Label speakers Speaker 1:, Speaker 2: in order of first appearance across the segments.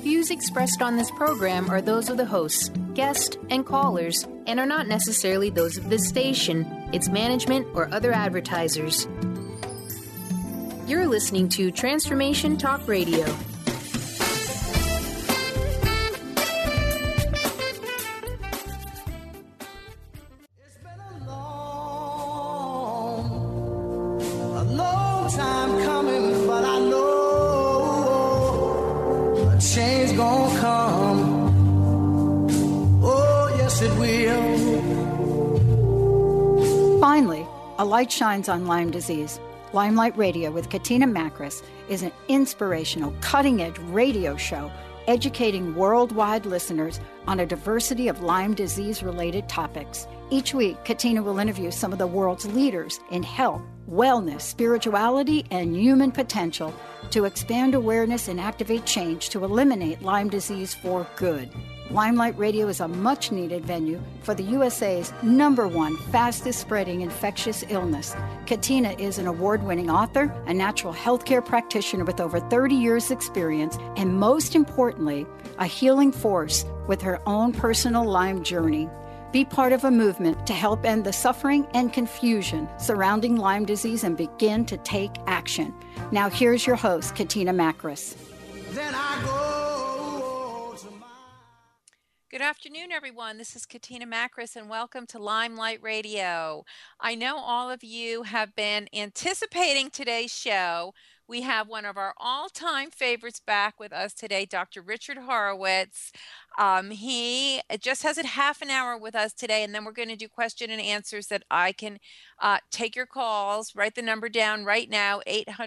Speaker 1: Views expressed on this program are those of the hosts, guests, and callers, and are not necessarily those of this station, its management, or other advertisers. You're listening to Transformation Talk Radio.
Speaker 2: Finally, a light shines on Lyme disease. Limelight Radio with Katina Makris is an inspirational, cutting-edge radio show educating worldwide listeners on a diversity of Lyme disease-related topics. Each week, Katina will interview some of the world's leaders in health, wellness, spirituality, and human potential to expand awareness and activate change to eliminate Lyme disease for good. Limelight Radio is a much-needed venue for the USA's #1 fastest-spreading infectious illness. Katina is an award-winning author, a natural healthcare practitioner with over 30 years' experience, and most importantly, a healing force with her own personal Lyme journey. Be part of a movement to help end the suffering and confusion surrounding Lyme disease and begin to take action. Now here's your host, Katina Makris.
Speaker 3: Good afternoon, everyone. This is Katina Makris, and welcome to Limelight Radio. I know all of you have been anticipating today's show. We have one of our all-time favorites back with us today, Dr. Richard Horowitz. He just has a half an hour with us today, and then we're going to do question and answers that I can take your calls. Write the number down right now,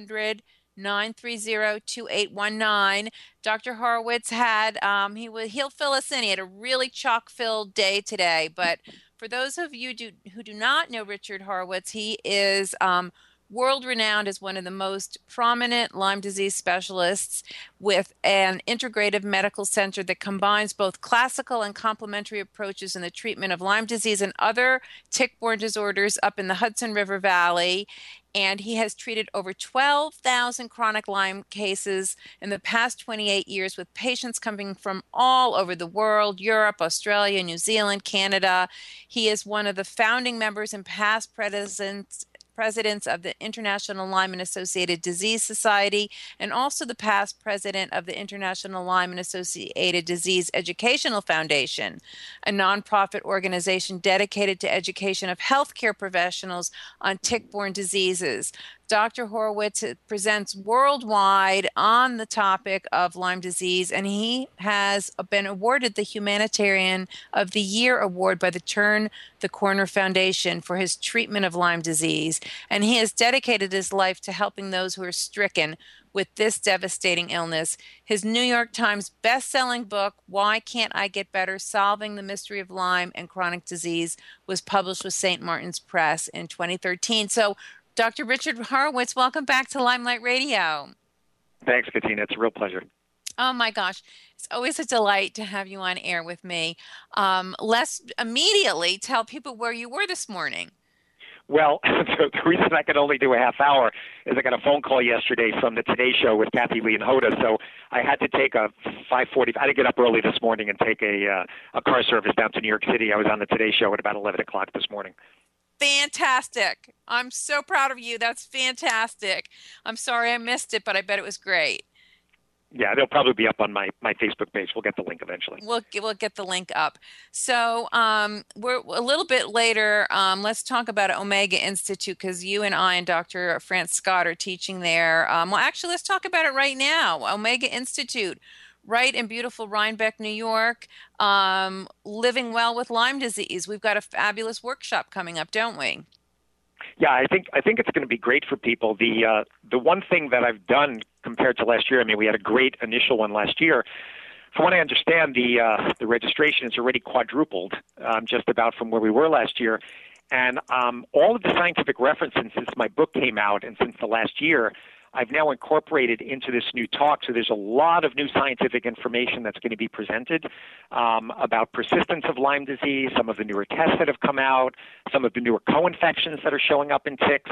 Speaker 3: 800-930-2819. Dr. Horowitz had, he'll fill us in. He had a really chock-filled day today. But for those of you who do not know Richard Horowitz, he is world-renowned as one of the most prominent Lyme disease specialists with an integrative medical center that combines both classical and complementary approaches in the treatment of Lyme disease and other tick-borne disorders up in the Hudson River Valley. And he has treated over 12,000 chronic Lyme cases in the past 28 years with patients coming from all over the world, Europe, Australia, New Zealand, Canada. He is one of the founding members and past presidents of the International Lyme and Associated Disease Society, and also the past president of the International Lyme and Associated Disease Educational Foundation, a nonprofit organization dedicated to education of healthcare professionals on tick-borne diseases. Dr. Horowitz presents worldwide on the topic of Lyme disease, and he has been awarded the Humanitarian of the Year award by the Turn the Corner Foundation for his treatment of Lyme disease. And he has dedicated his life to helping those who are stricken with this devastating illness. His New York Times best-selling book, Why Can't I Get Better? Solving the Mystery of Lyme and Chronic Disease, was published with St. Martin's Press in 2013. So, Dr. Richard Horowitz, welcome back to Limelight Radio.
Speaker 4: Thanks, Katina. It's a real pleasure.
Speaker 3: Oh, my gosh. It's always a delight to have you on air with me. Let's immediately tell people where you were this morning.
Speaker 4: Well, the reason I could only do a half hour is I got a phone call yesterday from the Today Show with Kathy Lee and Hoda, so I had to take a 5:40. I had to get up early this morning and take a car service down to New York City. I was on the Today Show at about 11 o'clock this morning.
Speaker 3: Fantastic. I'm so proud of you. That's fantastic. I'm sorry I missed it, but I bet it was great.
Speaker 4: Yeah, they'll probably be up on my Facebook page. We'll get the link eventually.
Speaker 3: We'll get the link up. So we're a little bit later. Let's talk about Omega Institute, because you and I and Dr. France Scott are teaching there. Well, actually, let's talk about it right now. Omega Institute, right in beautiful Rhinebeck, New York, living well with Lyme disease. We've got a fabulous workshop coming up, don't we?
Speaker 4: Yeah, I think it's going to be great for people. The one thing that I've done compared to last year, I mean, we had a great initial one last year. From what I understand, the registration is already quadrupled, just about from where we were last year. And all of the scientific references since my book came out and since the last year, I've now incorporated into this new talk. So there's a lot of new scientific information that's going to be presented about persistence of Lyme disease, some of the newer tests that have come out, some of the newer co-infections that are showing up in ticks.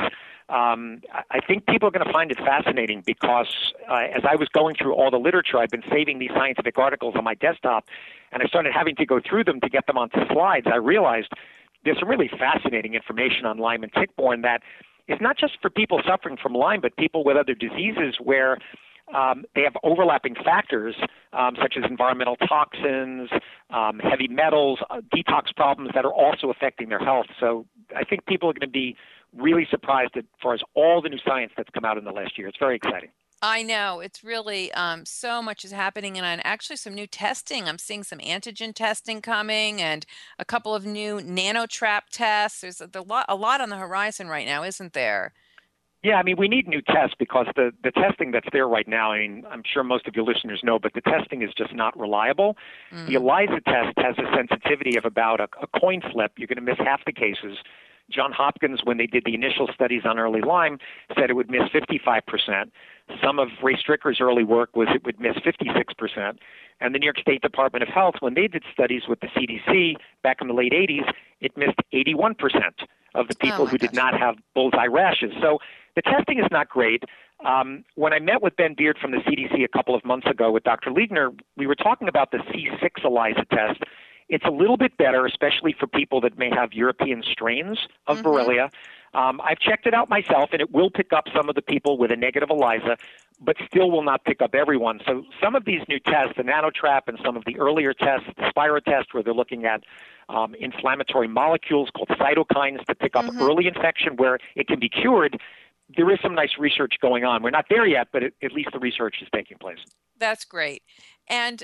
Speaker 4: I think people are going to find it fascinating because as I was going through all the literature, I've been saving these scientific articles on my desktop, and I started having to go through them to get them onto slides. I realized there's some really fascinating information on Lyme and tick-borne that is not just for people suffering from Lyme, but people with other diseases where they have overlapping factors such as environmental toxins, heavy metals, detox problems that are also affecting their health. So I think people are going to be really surprised as far as all the new science that's come out in the last year. It's very exciting.
Speaker 3: I know. It's really so much is happening, and actually some new testing. I'm seeing some antigen testing coming and a couple of new nanotrap tests. There's a lot on the horizon right now, isn't there?
Speaker 4: Yeah, I mean, we need new tests because the testing that's there right now, I mean, I'm sure most of your listeners know, but the testing is just not reliable. Mm. The ELISA test has a sensitivity of about a coin flip. You're going to miss half the cases. Johns Hopkins, when they did the initial studies on early Lyme, said it would miss 55%. Some of Ray Stricker's early work was it would miss 56%. And the New York State Department of Health, when they did studies with the CDC back in the late 80s, it missed 81% of the people who did not have bullseye rashes. So the testing is not great. When I met with Ben Beard from the CDC a couple of months ago with Dr. Liegner, we were talking about the C6 ELISA test. It's a little bit better, especially for people that may have European strains of Borrelia. I've checked it out myself, and it will pick up some of the people with a negative ELISA, but still will not pick up everyone. So some of these new tests, the nanotrap and some of the earlier tests, the Spira test, where they're looking at inflammatory molecules called cytokines to pick up early infection where it can be cured, there is some nice research going on. We're not there yet, but at least the research is taking place.
Speaker 3: That's great. And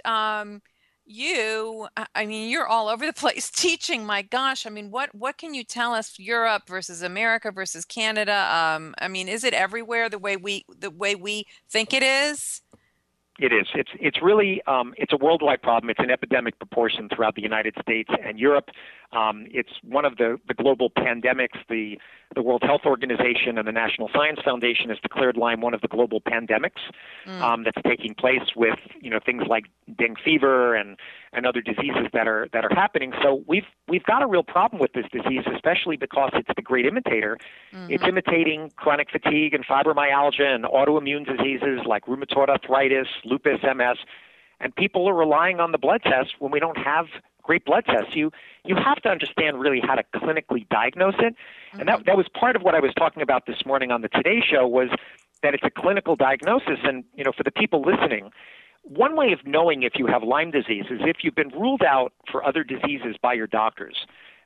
Speaker 3: you're all over the place teaching. My gosh, I mean, what can you tell us? Europe versus America versus Canada. I mean, is it everywhere the way we think it is?
Speaker 4: It is. It's really it's a worldwide problem. It's an epidemic proportion throughout the United States and Europe. It's one of the global pandemics. The World Health Organization and the National Science Foundation has declared Lyme one of the global pandemics that's taking place with things like dengue fever and other diseases that are happening. So we've got a real problem with this disease, especially because it's the great imitator. It's imitating chronic fatigue and fibromyalgia and autoimmune diseases like rheumatoid arthritis, lupus, MS, and people are relying on the blood tests when we don't have great blood tests. You have to understand really how to clinically diagnose it. And that was part of what I was talking about this morning on the Today Show was that it's a clinical diagnosis. And, for the people listening, one way of knowing if you have Lyme disease is if you've been ruled out for other diseases by your doctors.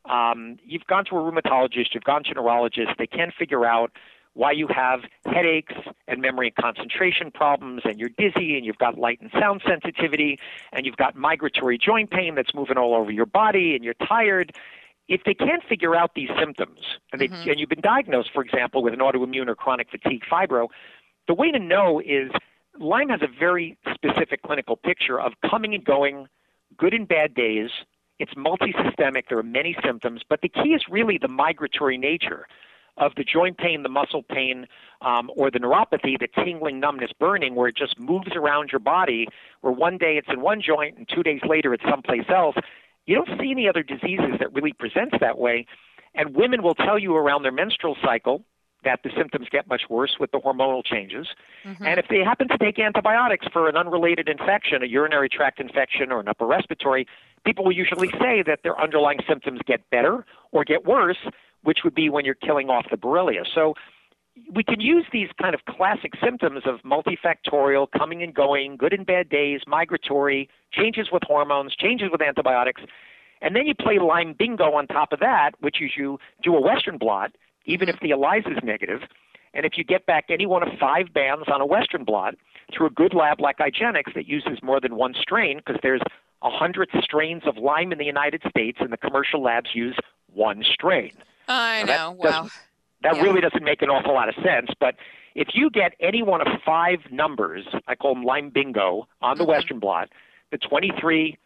Speaker 4: You've gone to a rheumatologist, you've gone to a neurologist, they can't figure out why you have headaches and memory and concentration problems, and you're dizzy, and you've got light and sound sensitivity, and you've got migratory joint pain that's moving all over your body, and you're tired. If they can't figure out these symptoms, and you've been diagnosed, for example, with an autoimmune or chronic fatigue fibro, the way to know is Lyme has a very specific clinical picture of coming and going, good and bad days. It's multisystemic. There are many symptoms, but the key is really the migratory nature of the joint pain, the muscle pain, or the neuropathy, the tingling, numbness, burning, where it just moves around your body, where one day it's in one joint and 2 days later it's someplace else. You don't see any other diseases that really presents that way. And women will tell you around their menstrual cycle that the symptoms get much worse with the hormonal changes. And if they happen to take antibiotics for an unrelated infection, a urinary tract infection or an upper respiratory, people will usually say that their underlying symptoms get better or get worse, which would be when you're killing off the Borrelia. So we can use these kind of classic symptoms of multifactorial, coming and going, good and bad days, migratory, changes with hormones, changes with antibiotics, and then you play Lyme bingo on top of that, which is you do a Western blot, even if the ELISA is negative, and if you get back any one of 5 bands on a Western blot through a good lab like IGeneX that uses more than one strain, because there's 100 strains of Lyme in the United States, and the commercial labs use one strain.
Speaker 3: I know. Wow.
Speaker 4: That really doesn't make an awful lot of sense. But if you get any one of 5 numbers, I call them Lyme bingo, on the Western blot, the 23,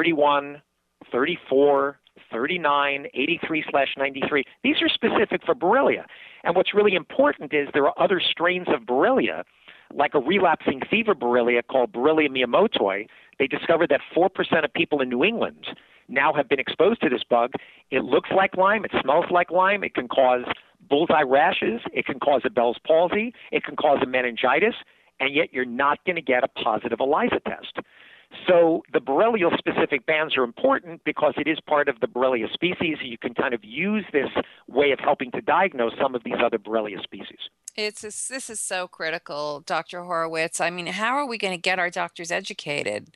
Speaker 4: 31, 34, 39, 83/93, these are specific for Borrelia. And what's really important is there are other strains of Borrelia like a relapsing fever Borrelia called Borrelia miyamotoi. They discovered that 4% of people in New England now have been exposed to this bug. It looks like Lyme. It smells like Lyme. It can cause bullseye rashes. It can cause a Bell's palsy. It can cause a meningitis. And yet you're not going to get a positive ELISA test. So the Borrelia-specific bands are important because it is part of the Borrelia species. You can kind of use this way of helping to diagnose some of these other Borrelia species.
Speaker 3: This is so critical, Dr. Horowitz. I mean, how are we going to get our doctors educated?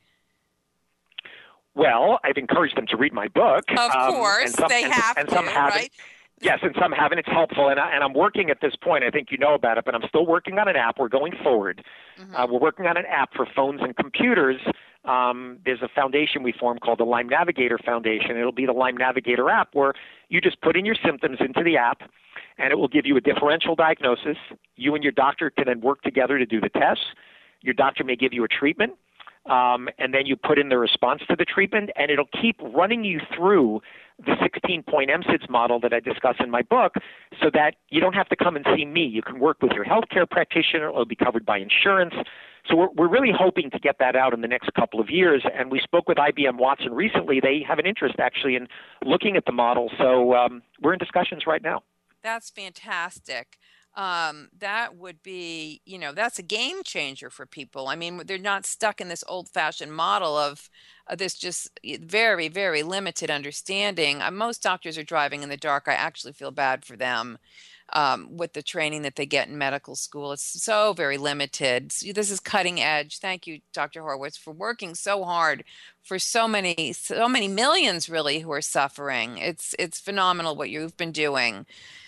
Speaker 4: Well, I've encouraged them to read my book.
Speaker 3: Of course, they have to, right?
Speaker 4: Yes, and some haven't. It's helpful, and I'm working at this point. I think you know about it, but I'm still working on an app. We're going forward. We're working on an app for phones and computers. There's a foundation we formed called the Lyme Navigator Foundation. It'll be the Lyme Navigator app where you just put in your symptoms into the app, and it will give you a differential diagnosis. You and your doctor can then work together to do the tests. Your doctor may give you a treatment. And then you put in the response to the treatment, and it'll keep running you through the 16-point MSIDS model that I discuss in my book so that you don't have to come and see me. You can work with your healthcare practitioner. It'll be covered by insurance. So we're really hoping to get that out in the next couple of years. And we spoke with IBM Watson recently. They have an interest actually in looking at the model. So we're in discussions right now.
Speaker 3: That's fantastic. That would be, that's a game changer for people. I mean, they're not stuck in this old-fashioned model of this just very, very limited understanding. Most doctors are driving in the dark. I actually feel bad for them with the training that they get in medical school. It's so very limited. This is cutting edge. Thank you, Dr. Horowitz, for working so hard for so many millions really who are suffering. It's phenomenal what you've been doing.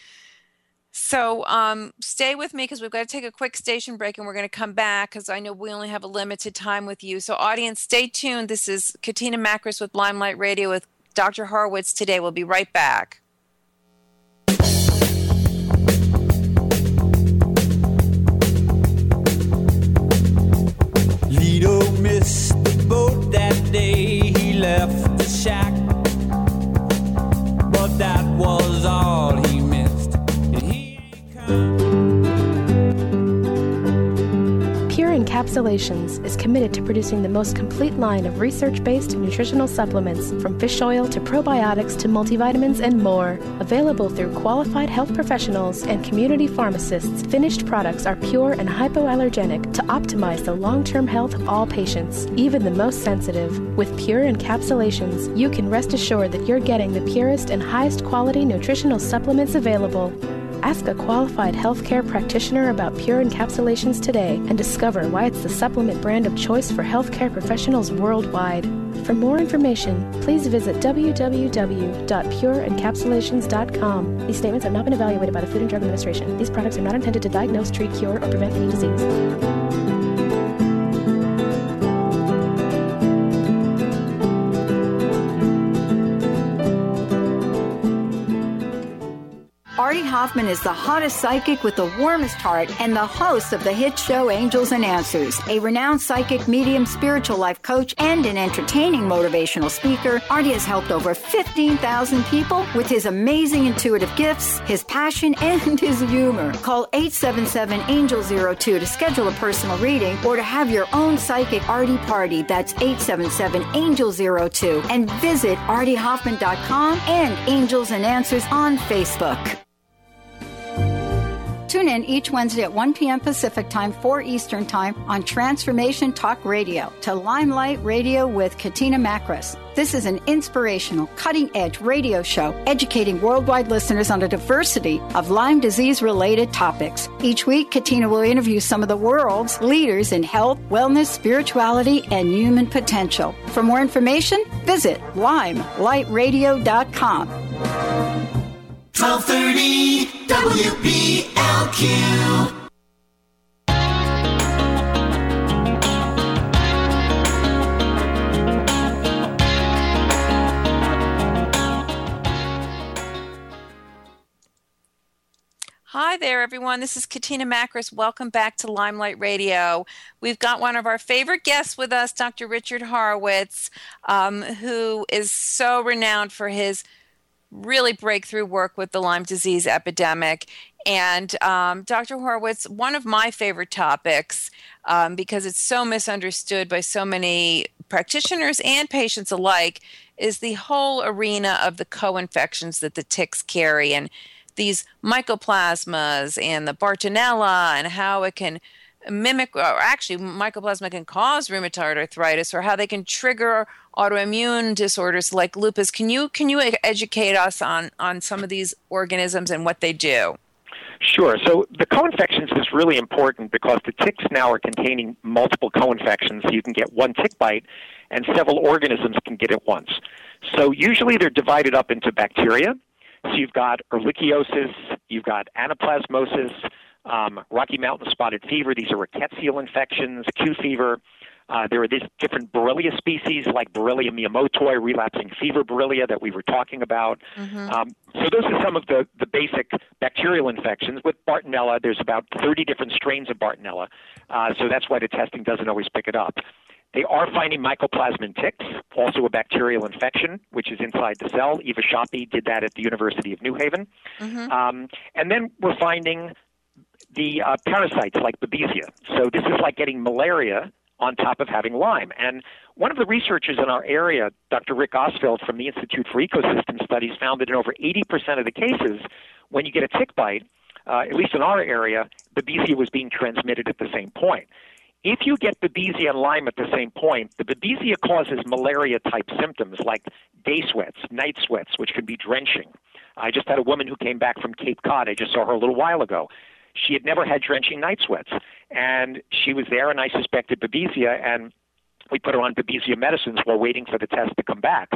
Speaker 3: So stay with me because we've got to take a quick station break and we're going to come back because I know we only have a limited time with you. So audience, stay tuned. This is Katina Makris with Limelight Radio with Dr. Horowitz today. We'll be right back.
Speaker 5: Lido missed the boat that day. He left the shack, but that was all he missed.
Speaker 6: Pure Encapsulations is committed to producing the most complete line of research-based nutritional supplements, from fish oil to probiotics to multivitamins and more. Available through qualified health professionals and community pharmacists, finished products are pure and hypoallergenic to optimize the long-term health of all patients, even the most sensitive. With Pure Encapsulations, you can rest assured that you're getting the purest and highest quality nutritional supplements available. Ask a qualified healthcare practitioner about Pure Encapsulations today and discover why it's the supplement brand of choice for healthcare professionals worldwide. For more information, please visit www.pureencapsulations.com. These statements have not been evaluated by the Food and Drug Administration. These products are not intended to diagnose, treat, cure, or prevent any disease.
Speaker 2: Artie Hoffman is the hottest psychic with the warmest heart and the host of the hit show Angels and Answers. A renowned psychic, medium, spiritual life coach, and an entertaining motivational speaker, Artie has helped over 15,000 people with his amazing intuitive gifts, his passion, and his humor. Call 877-ANGEL-02 to schedule a personal reading or to have your own psychic Artie party. That's 877-ANGEL-02. And visit artiehoffman.com and Angels and Answers on Facebook. Tune in each Wednesday at 1 p.m. Pacific Time, 4 Eastern Time on Transformation Talk Radio to Limelight Radio with Katina Makris. This is an inspirational, cutting-edge radio show educating worldwide listeners on a diversity of Lyme disease-related topics. Each week, Katina will interview some of the world's leaders in health, wellness, spirituality, and human potential. For more information, visit limelightradio.com.
Speaker 7: 1230 WPLQ.
Speaker 3: Hi there, everyone. This is Katina Makris. Welcome back to Limelight Radio. We've got one of our favorite guests with us, Dr. Richard Horowitz, who is so renowned for his really breakthrough work with the Lyme disease epidemic. And Dr. Horwitz, one of my favorite topics, because it's so misunderstood by so many practitioners and patients alike, is the whole arena of the co-infections that the ticks carry, and these mycoplasmas and the Bartonella, and how it can mimic, or actually mycoplasma can cause rheumatoid arthritis, or how they can trigger autoimmune disorders like lupus. Can you educate us on some of these organisms and what they do?
Speaker 4: Sure. So the co-infections is really important because the ticks now are containing multiple co-infections. You can get one tick bite and several organisms can get it once. So usually they're divided up into bacteria. So you've got ehrlichiosis, you've got anaplasmosis, Rocky Mountain spotted fever. These are rickettsial infections, Q fever. There are these different Borrelia species like Borrelia miyamotoi, relapsing fever Borrelia that we were talking about. So those are some of the basic bacterial infections. With Bartonella, there's about 30 different strains of Bartonella, so that's why the testing doesn't always pick it up. They are finding mycoplasma in ticks, also a bacterial infection, which is inside the cell. Eva Shoppe did that at the University of New Haven. And then we're finding the parasites like Babesia. So this is like getting malaria on top of having Lyme. And one of the researchers in our area, Dr. Rick Osfeld from the Institute for Ecosystem Studies, found that in over 80% of the cases, when you get a tick bite, at least in our area, Babesia was being transmitted at the same point. If you get Babesia and Lyme at the same point, the Babesia causes malaria-type symptoms like day sweats, night sweats, which can be drenching. I just had a woman who came back from Cape Cod. I just saw her a little while ago. She had never had drenching night sweats, and she was there, and I suspected Babesia, and we put her on Babesia medicines while waiting for the test to come back.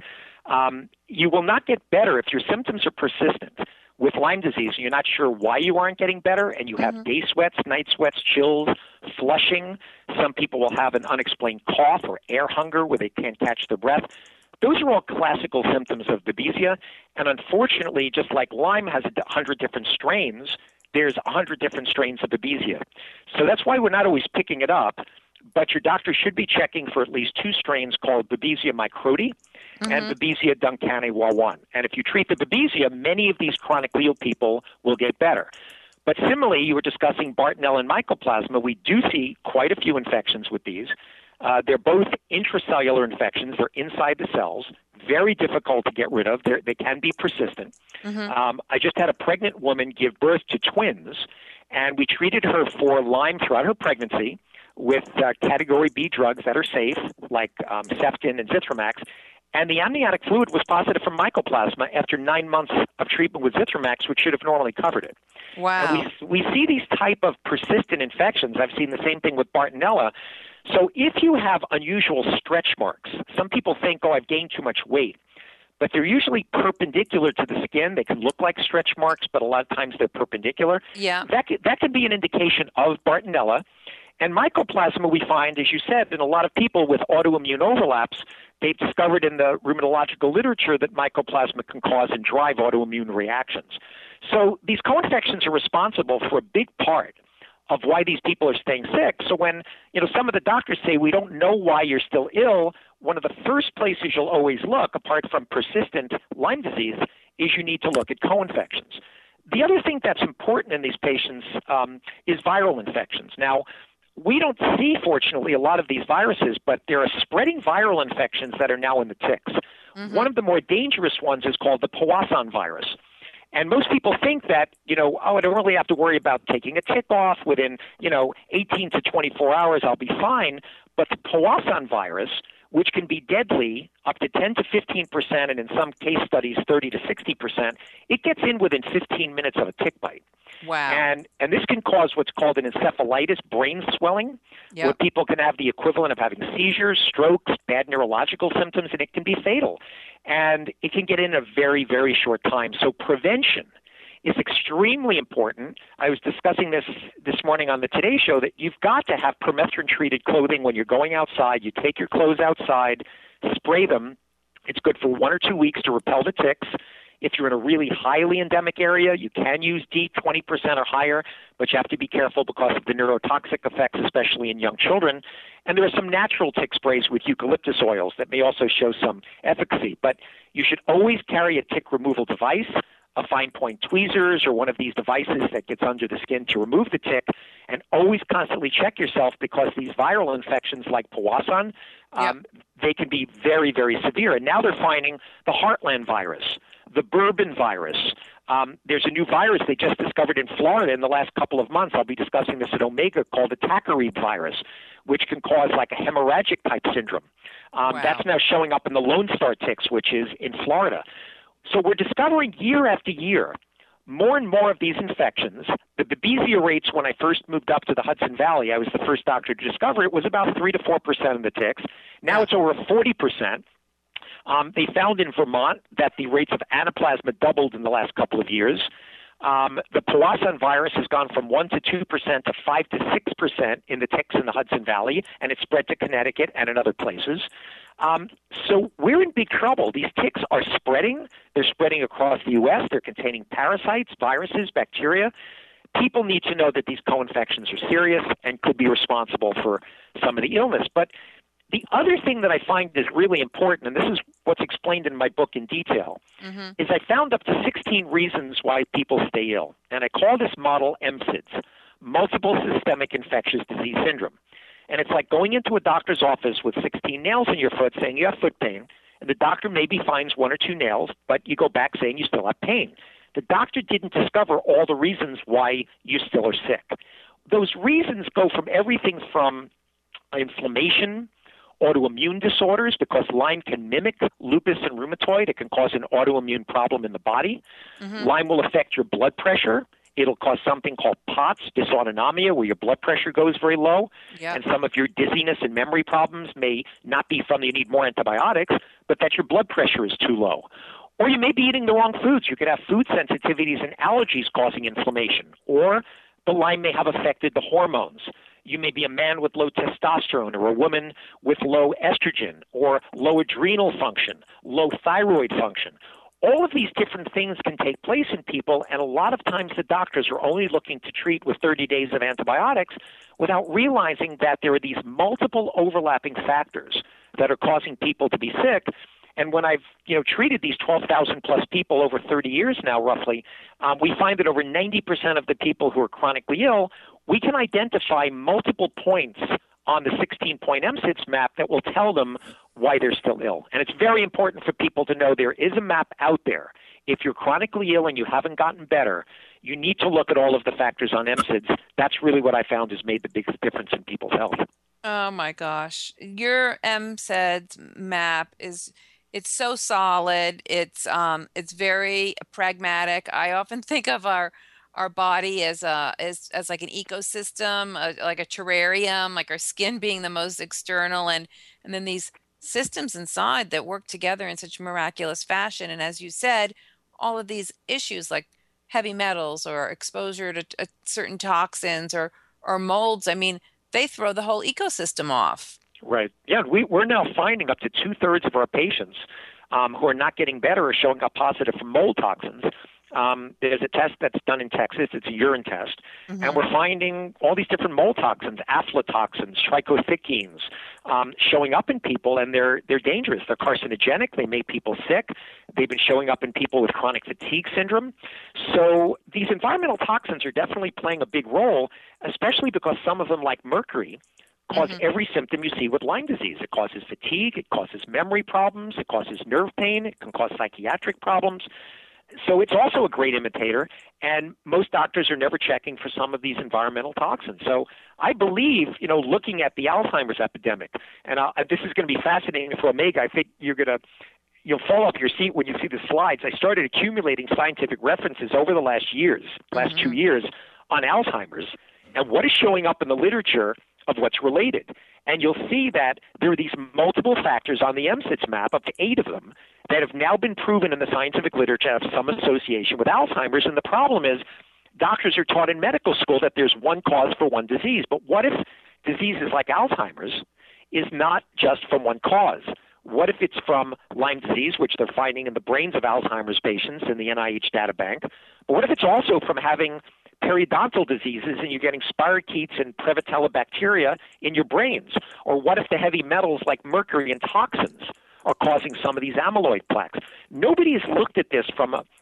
Speaker 4: You will not get better if your symptoms are persistent. With Lyme disease, you're not sure why you aren't getting better, and you have day sweats, night sweats, chills, flushing. Some people will have an unexplained cough or air hunger where they can't catch their breath. Those are all classical symptoms of Babesia, and unfortunately, just like Lyme has 100 different strains, there's 100 different strains of Babesia. So that's why we're not always picking it up, but your doctor should be checking for at least 2 strains called Babesia microti and Babesia duncani wa1. And if you treat the Babesia, many of these chronic glial people will get better. But similarly, you were discussing Bartonella and mycoplasma. We do see quite a few infections with these. They're both intracellular infections. They're inside the cells, very difficult to get rid of. They can be persistent. I just had a pregnant woman give birth to twins, and we treated her for Lyme throughout her pregnancy with Category B drugs that are safe, like Ceftin and Zithromax. And the amniotic fluid was positive for mycoplasma after 9 months of treatment with Zithromax, which should have normally covered it.
Speaker 3: Wow.
Speaker 4: And we see these type of persistent infections. I've seen the same thing with Bartonella. So if you have unusual stretch marks, some people think, I've gained too much weight. But they're usually perpendicular to the skin. They can look like stretch marks, but a lot of times they're perpendicular.
Speaker 3: Yeah.
Speaker 4: That could be an indication of Bartonella. And mycoplasma, we find, as you said, in a lot of people with autoimmune overlaps, they've discovered in the rheumatological literature that mycoplasma can cause and drive autoimmune reactions. So these co-infections are responsible for a big part of why these people are staying sick. So when some of the doctors say we don't know why you're still ill, one of the first places you'll always look, apart from persistent Lyme disease, is you need to look at co-infections. The other thing that's important in these patients is viral infections. Now, we don't see, fortunately, a lot of these viruses, but there are spreading viral infections that are now in the ticks. One of the more dangerous ones is called the Powassan virus. And most people think that, I don't really have to worry about taking a tick off within, 18 to 24 hours, I'll be fine. But the Powassan virus, which can be deadly up to 10 to 15%, and in some case studies 30 to 60%, it gets in within 15 minutes of a tick bite.
Speaker 3: Wow.
Speaker 4: And this can cause what's called an encephalitis, brain swelling, where people can have the equivalent of having seizures, strokes, bad neurological symptoms, and it can be fatal. And it can get in a very, very short time. So prevention is extremely important. I was discussing this morning on the Today Show that you've got to have permethrin-treated clothing when you're going outside. You take your clothes outside, spray them. It's good for 1 or 2 weeks to repel the ticks. If you're in a really highly endemic area, you can use DEET 20% or higher, but you have to be careful because of the neurotoxic effects, especially in young children. And there are some natural tick sprays with eucalyptus oils that may also show some efficacy. But you should always carry a tick removal device, a fine point tweezers or one of these devices that gets under the skin to remove the tick, and always constantly check yourself, because these viral infections like Powassan, they can be very, very severe. And now they're finding the Heartland virus, the Bourbon virus. There's a new virus they just discovered in Florida in the last couple of months. I'll be discussing this at Omega, called the Tachyread virus, which can cause like a hemorrhagic type syndrome.
Speaker 3: Wow.
Speaker 4: That's now showing up in the Lone Star ticks, which is in Florida. So we're discovering year after year more and more of these infections. The Babesia rates, when I first moved up to the Hudson Valley, I was the first doctor to discover it, was about 3 to 4% of the ticks. Now it's over 40%. They found in Vermont that the rates of anaplasma doubled in the last couple of years. The Powassan virus has gone from 1 to 2% to 5 to 6% in the ticks in the Hudson Valley, and it's spread to Connecticut and in other places. So we're in big trouble. These ticks are spreading. They're spreading across the U.S. They're containing parasites, viruses, bacteria. People need to know that these co-infections are serious and could be responsible for some of the illness. But the other thing that I find is really important, and this is what's explained in my book in detail, is I found up to 16 reasons why people stay ill. And I call this model MSIDS, Multiple Systemic Infectious Disease Syndrome. And it's like going into a doctor's office with 16 nails in your foot saying you have foot pain, and the doctor maybe finds 1 or 2 nails, but you go back saying you still have pain. The doctor didn't discover all the reasons why you still are sick. Those reasons go from everything from inflammation, autoimmune disorders, because Lyme can mimic lupus and rheumatoid. It can cause an autoimmune problem in the body. Lyme will affect your blood pressure. It'll cause something called POTS, dysautonomia, where your blood pressure goes very low. And some of your dizziness and memory problems may not be from you need more antibiotics, but that your blood pressure is too low. Or you may be eating the wrong foods. You could have food sensitivities and allergies causing inflammation. Or the Lyme may have affected the hormones. You may be a man with low testosterone, or a woman with low estrogen, or low adrenal function, low thyroid function. All of these different things can take place in people, and a lot of times the doctors are only looking to treat with 30 days of antibiotics without realizing that there are these multiple overlapping factors that are causing people to be sick. And when I've treated these 12,000 plus people over 30 years now, roughly, we find that over 90% of the people who are chronically ill, we can identify multiple points on the 16-point MSIDS map that will tell them why they're still ill. And it's very important for people to know there is a map out there. If you're chronically ill and you haven't gotten better, you need to look at all of the factors on MSIDS. That's really what I found has made the biggest difference in people's health.
Speaker 3: Oh my gosh. Your MSIDS map it's so solid. It's very pragmatic. I often think of our body as like an ecosystem, like a terrarium, like our skin being the most external, and then these systems inside that work together in such miraculous fashion. And as you said, all of these issues like heavy metals or exposure to certain toxins or molds, I mean, they throw the whole ecosystem off.
Speaker 4: Right. Yeah, we're now finding up to 2/3 of our patients who are not getting better are showing up positive for mold toxins. There's a test that's done in Texas. It's a urine test. And we're finding all these different mold toxins, aflatoxins, trichothecenes, showing up in people, and they're dangerous. They're carcinogenic. They make people sick. They've been showing up in people with chronic fatigue syndrome. So these environmental toxins are definitely playing a big role, especially because some of them, like mercury, cause every symptom you see with Lyme disease. It causes fatigue. It causes memory problems. It causes nerve pain. It can cause psychiatric problems. So it's also a great imitator, and most doctors are never checking for some of these environmental toxins. So I believe, looking at the Alzheimer's epidemic, and this is going to be fascinating for Omega. I think you'll fall off your seat when you see the slides. I started accumulating scientific references over the last 2 years, on Alzheimer's, and what is showing up in the literature of what's related. And you'll see that there are these multiple factors on the MSIDS map, up to 8 of them, that have now been proven in the scientific literature to have some association with Alzheimer's. And the problem is doctors are taught in medical school that there's one cause for one disease. But what if diseases like Alzheimer's is not just from one cause? What if it's from Lyme disease, which they're finding in the brains of Alzheimer's patients in the NIH data bank? But what if it's also from having periodontal diseases and you're getting spirochetes and Prevotella bacteria in your brains? Or what if the heavy metals like mercury and toxins are causing some of these amyloid plaques? Nobody has looked at this from a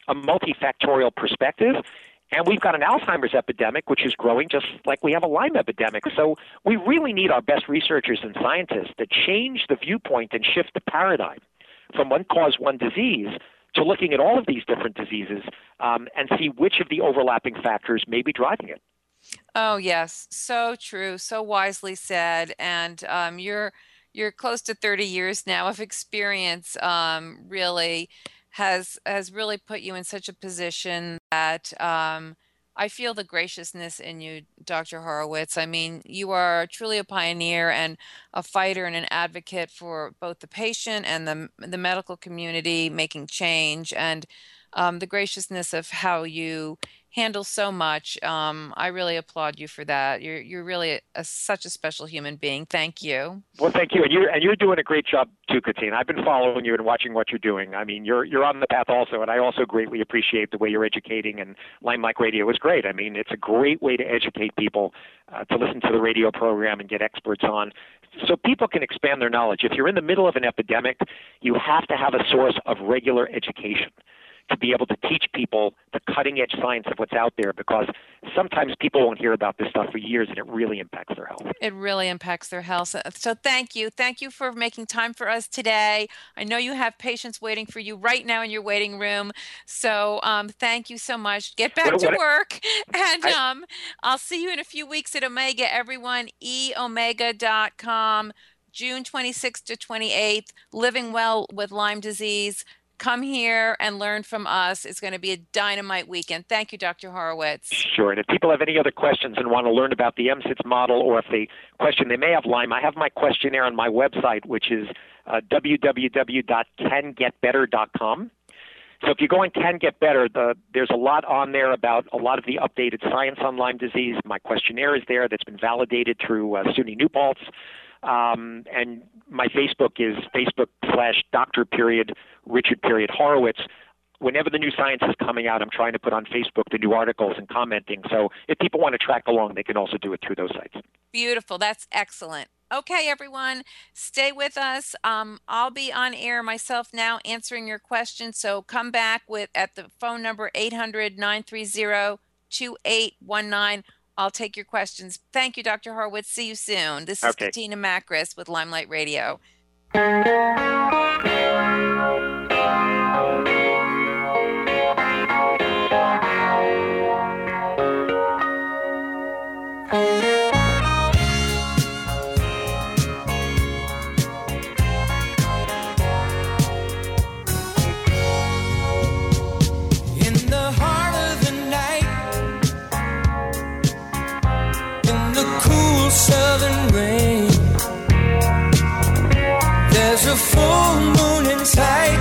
Speaker 4: a multifactorial perspective. And we've got an Alzheimer's epidemic, which is growing just like we have a Lyme epidemic. So we really need our best researchers and scientists to change the viewpoint and shift the paradigm from one cause, one disease to looking at all of these different diseases and see which of the overlapping factors may be driving it.
Speaker 3: Oh, yes. So true. So wisely said. And you're close to 30 years now of experience, really has really put you in such a position that I feel the graciousness in you, Dr. Horowitz. I mean, you are truly a pioneer and a fighter and an advocate for both the patient and the medical community making change, and the graciousness of how you handle so much. I really applaud you for that. You're really such a special human being. Thank you.
Speaker 4: Well, thank you, and you're doing a great job too, Katina. I've been following you and watching what you're doing. I mean, you're on the path also, and I also greatly appreciate the way you're educating. And Limelight Radio is great. I mean, it's a great way to educate people to listen to the radio program and get experts on, so people can expand their knowledge. If you're in the middle of an epidemic, you have to have a source of regular education to be able to teach people the cutting-edge science of what's out there, because sometimes people won't hear about this stuff for years, and it really impacts their health.
Speaker 3: It really impacts their health. So thank you. Thank you for making time for us today. I know you have patients waiting for you right now in your waiting room. So thank you so much. Get back to work. And I'll see you in a few weeks at Omega, everyone. eomega.com, June 26th to 28th, Living Well with Lyme Disease. Come here and learn from us. It's going to be a dynamite weekend. Thank you, Dr. Horowitz.
Speaker 4: Sure. And if people have any other questions and want to learn about the MSITS model, or if they question they may have Lyme, I have my questionnaire on my website, which is www.cangetbetter.com. So if you go on Can Get Better, there's a lot on there about a lot of the updated science on Lyme disease. My questionnaire is there that's been validated through SUNY New Paltz. And my Facebook is Facebook.Dr.Richard.Horowitz. Whenever the new science is coming out, I'm trying to put on Facebook the new articles and commenting. So if people want to track along, they can also do it through those sites.
Speaker 3: Beautiful. That's excellent. Okay, everyone, stay with us. I'll be on air myself now answering your questions. So come back at the phone number 800-930-2819. I'll take your questions. Thank you, Dr. Horowitz. See you soon. This is Katina Makris with Limelight Radio.
Speaker 5: Southern rain, there's a full moon in sight,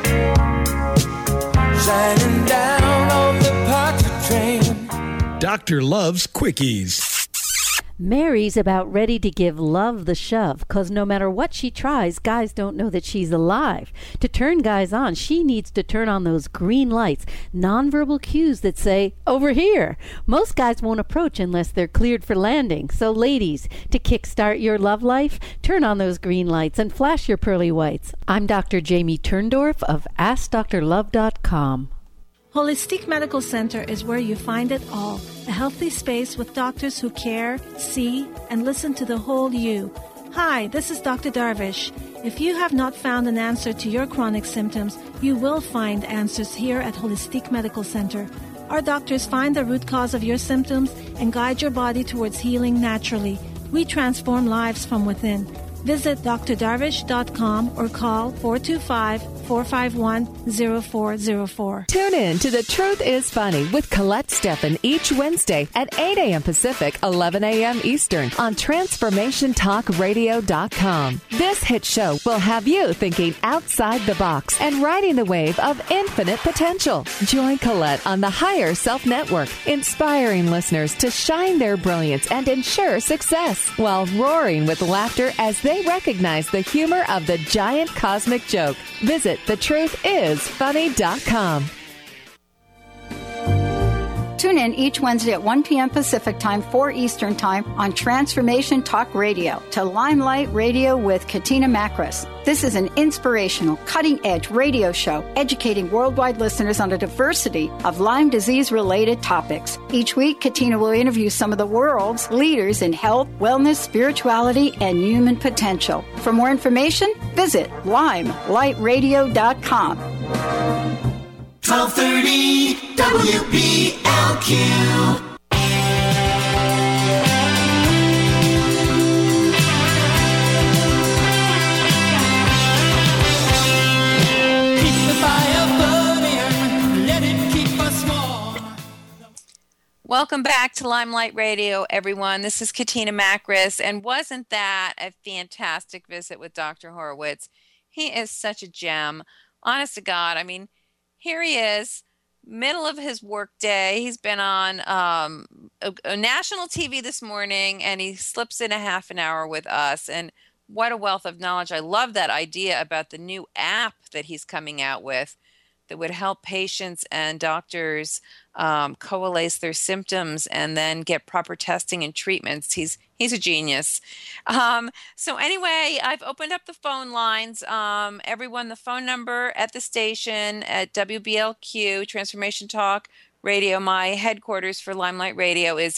Speaker 5: shining down on the Pontchartrain.
Speaker 7: Doctor loves quickies.
Speaker 8: Mary's about ready to give love the shove, 'cause no matter what she tries, guys don't know that she's alive. To turn guys on, she needs to turn on those green lights, nonverbal cues that say, over here. Most guys won't approach unless they're cleared for landing. So ladies, to kickstart your love life, turn on those green lights and flash your pearly whites. I'm Dr. Jamie Turndorf of AskDrLove.com.
Speaker 9: Holistic Medical Center is where you find it all. A healthy space with doctors who care, see, and listen to the whole you. Hi, this is Dr. Darvish. If you have not found an answer to your chronic symptoms, you will find answers here at Holistic Medical Center. Our doctors find the root cause of your symptoms and guide your body towards healing naturally. We transform lives from within. Visit drdarvish.com or call 425-451-0404.
Speaker 10: Tune in to The Truth is Funny with Colette Steffen each Wednesday at 8 a.m. Pacific, 11 a.m. Eastern on TransformationTalkRadio.com. This hit show will have you thinking outside the box and riding the wave of infinite potential. Join Colette on the Higher Self Network, inspiring listeners to shine their brilliance and ensure success while roaring with laughter as they recognize the humor of the giant cosmic joke. Visit thetruthisfunny.com.
Speaker 2: Tune in each Wednesday at 1 p.m. Pacific Time, 4 Eastern Time on Transformation Talk Radio to Limelight Radio with Katina Makris. This is an inspirational, cutting-edge radio show educating worldwide listeners on a diversity of Lyme disease-related topics. Each week, Katina will interview some of the world's leaders in health, wellness, spirituality, and human potential. For more information, visit limelightradio.com.
Speaker 11: 1230 WBLQ.
Speaker 3: Welcome back to Limelight Radio, everyone. This is Katina Makris, and wasn't that a fantastic visit with Dr. Horowitz? He is such a gem. Honest to God, I mean, here he is, middle of his work day. He's been on a national TV this morning, and he slips in a half an hour with us. And what a wealth of knowledge. I love that idea about the new app that he's coming out with that would help patients and doctors coalesce their symptoms and then get proper testing and treatments. He's a genius. So anyway, I've opened up the phone lines. Everyone, the phone number at the station at WBLQ, Transformation Talk Radio, my headquarters for Limelight Radio, is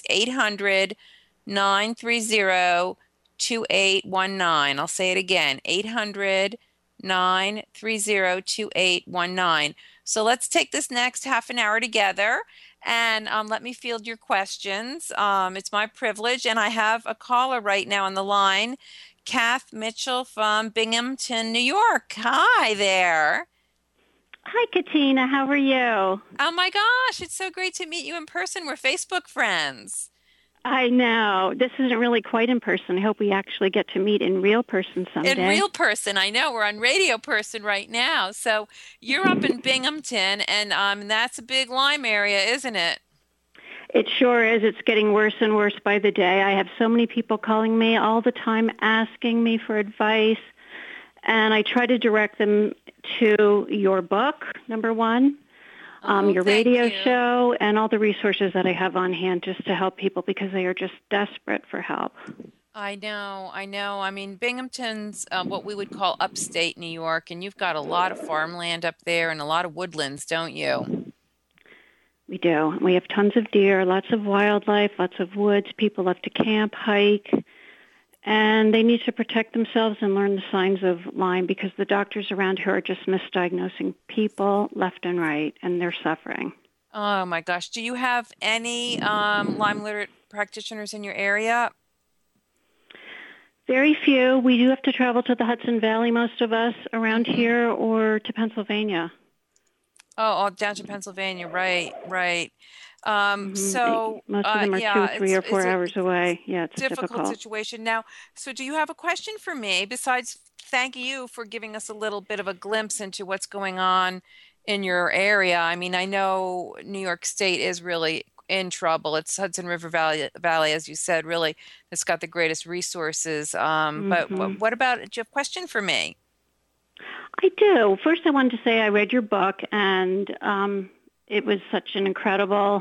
Speaker 3: 800-930-2819. I'll say it again, 800-930-2819. So let's take this next half an hour together and let me field your questions. It's my privilege, and I have a caller right now on the line, Kath Mitchell from Binghamton, New York. Hi there.
Speaker 12: Hi, Katina. How are you?
Speaker 3: Oh, my gosh. It's so great to meet you in person. We're Facebook friends.
Speaker 12: I know. This isn't really quite in person. I hope we actually get to meet in real person someday.
Speaker 3: In real person. I know. We're on radio person right now. So you're up in Binghamton, and that's a big Lyme area, isn't it?
Speaker 12: It sure is. It's getting worse and worse by the day. I have so many people calling me all the time asking me for advice, and I try to direct them to your book, number one. Your radio show, and all the resources that I have on hand just to help people because they are just desperate for help.
Speaker 3: I know. I mean, Binghamton's what we would call upstate New York, and you've got a lot of farmland up there and a lot of woodlands, don't you?
Speaker 12: We do. We have tons of deer, lots of wildlife, lots of woods. People love to camp, hike, and they need to protect themselves and learn the signs of Lyme because the doctors around here are just misdiagnosing people left and right, and they're suffering.
Speaker 3: Oh, my gosh. Do you have any Lyme literate practitioners in your area?
Speaker 12: Very few. We do have to travel to the Hudson Valley, most of us, around here, or to Pennsylvania.
Speaker 3: Oh, down to Pennsylvania. Right. So
Speaker 12: most of them are 2, 3, or 4 hours away. Yeah, it's a difficult
Speaker 3: situation. Now, so do you have a question for me besides thank you for giving us a little bit of a glimpse into what's going on in your area? I mean, I know New York State is really in trouble. It's Hudson River Valley, as you said, really, it's got the greatest resources. But what about, do you have a question for me?
Speaker 12: I do. First, I wanted to say I read your book, and it was such an incredible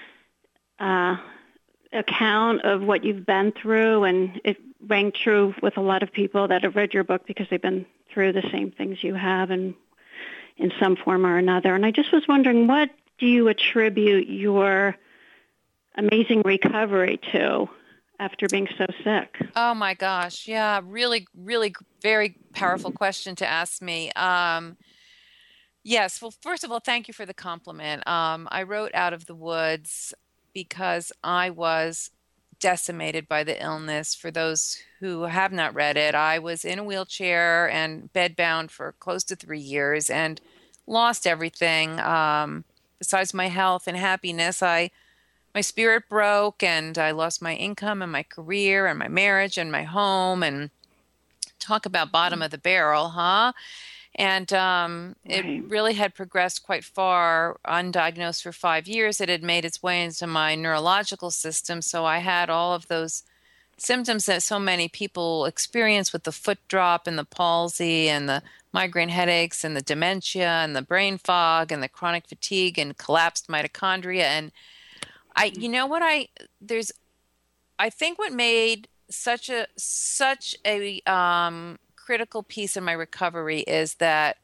Speaker 12: account of what you've been through, and it rang true with a lot of people that have read your book because they've been through the same things you have and in some form or another. And I just was wondering, what do you attribute your amazing recovery to after being so sick?
Speaker 3: Oh, my gosh. Yeah, really, really very powerful question to ask me. Yes. Well, first of all, thank you for the compliment. I wrote Out of the Woods because I was decimated by the illness. For those who have not read it, I was in a wheelchair and bedbound for close to 3 years and lost everything. Besides my health and happiness, my spirit broke, and I lost my income and my career and my marriage and my home. And talk about bottom of the barrel, huh? And it really had progressed quite far, undiagnosed for 5 years. It had made its way into my neurological system. So I had all of those symptoms that so many people experience with the foot drop and the palsy and the migraine headaches and the dementia and the brain fog and the chronic fatigue and collapsed mitochondria. And I think what made such a critical piece in my recovery is that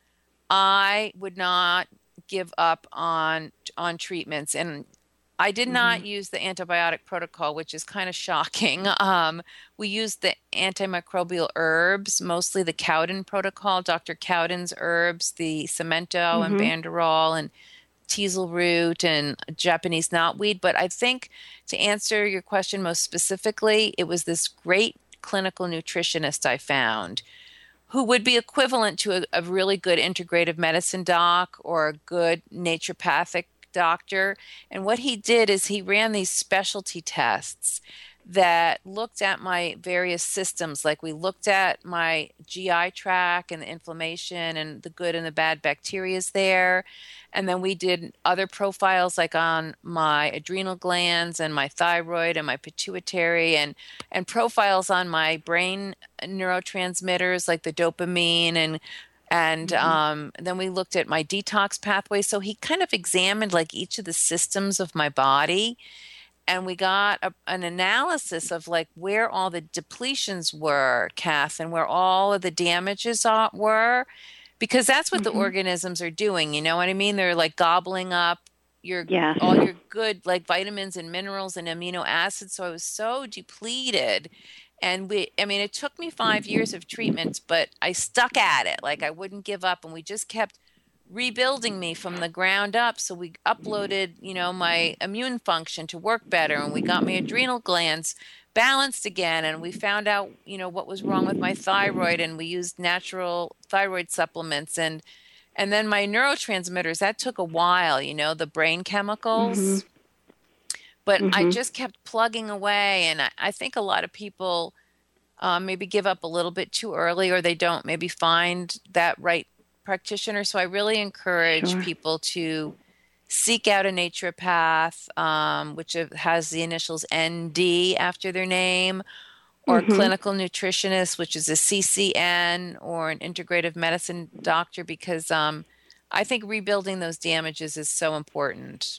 Speaker 3: I would not give up on treatments, and I did not use the antibiotic protocol, which is kind of shocking. We used the antimicrobial herbs, mostly the Cowden protocol, Dr. Cowden's herbs, the Cemento and Banderol and teasel root and Japanese knotweed. But I think, to answer your question most specifically, it was this great clinical nutritionist I found who would be equivalent to a really good integrative medicine doc or a good naturopathic doctor. And what he did is he ran these specialty tests that looked at my various systems. Like, we looked at my GI tract and the inflammation and the good and the bad bacterias there. And then we did other profiles, like on my adrenal glands and my thyroid and my pituitary, and profiles on my brain neurotransmitters like the dopamine and then we looked at my detox pathway. So he kind of examined like each of the systems of my body, and we got an analysis of like where all the depletions were, Kath, and where all of the damages were, because that's what the organisms are doing. You know what I mean? They're like gobbling up all your good like vitamins and minerals and amino acids. So I was so depleted. And it took me 5 years of treatments, but I stuck at it. Like, I wouldn't give up, and we just kept rebuilding me from the ground up. So we uploaded, my immune function to work better, and we got my adrenal glands balanced again, and we found out, what was wrong with my thyroid, and we used natural thyroid supplements, and then my neurotransmitters. That took a while, the brain chemicals. But I just kept plugging away, and I think a lot of people maybe give up a little bit too early, or they don't maybe find that right practitioner. So I really encourage people to seek out a naturopath, which has the initials ND after their name, or a clinical nutritionist, which is a CCN, or an integrative medicine doctor, because I think rebuilding those damages is so important.